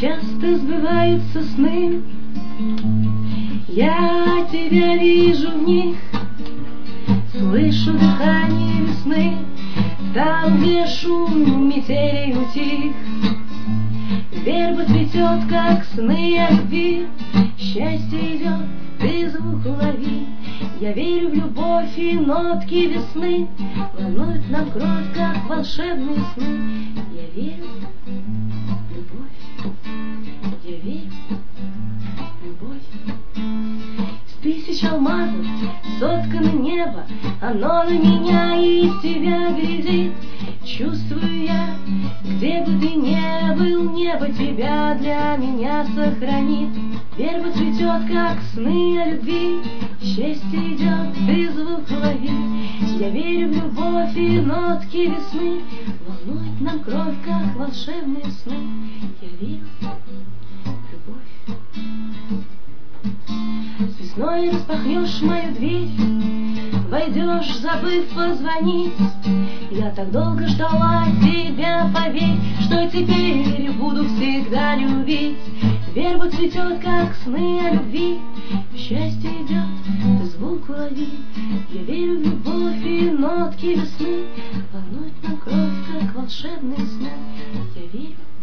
часто сбываются сны, я тебя вижу в них, слышу дыхание весны, там, где шум метели утих. Верба цветет, как сны о любви, счастье идет, ты звук улови. Я верю в любовь и нотки весны, волнует нам кровь, как волшебные сны. Я верю в любовь, я верю в любовь. С тысяч алмазов соткано небо, оно на меня и тебя глядит. Чувствую я, где бы ты ни был, небо тебя для меня сохранит. Верба цветет, как сны о любви, счастье идет, ты звук лови. Я верю в любовь и нотки весны, волнует нам кровь, как волшебные сны. Я верю в любовь. С весной распахнешь мою дверь, войдешь, забыв позвонить. Я так долго ждала тебя, поверь, что теперь буду всегда любить. Верба цветет, как сны о любви, счастье идет, ты звук улови. Я верю в любовь и нотки весны, волнует нам кровь, как волшебные сны. Я верю